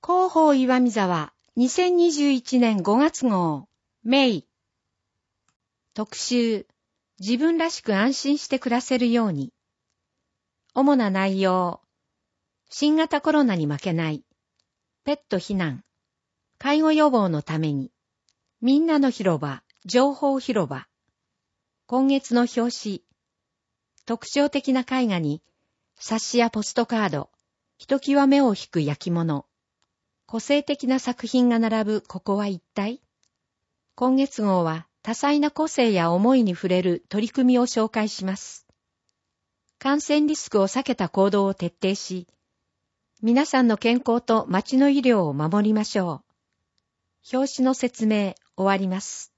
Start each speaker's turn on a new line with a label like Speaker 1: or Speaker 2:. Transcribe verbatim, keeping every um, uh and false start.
Speaker 1: 広報岩見沢にせんにじゅういちねんごがつ号メイ特集自分らしく安心して暮らせるように。主な内容、新型コロナに負けない、ペット避難、介護予防のために、みんなの広場、情報広場。今月の表紙、特徴的な絵画に冊子やポストカード、ひときわ目を引く焼き物、個性的な作品が並ぶここは一体？今月号は多彩な個性や思いに触れる取り組みを紹介します。感染リスクを避けた行動を徹底し、皆さんの健康と町の医療を守りましょう。表紙の説明終わります。